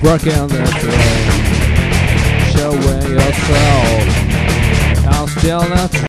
Working that way, showing yourself. I'm still not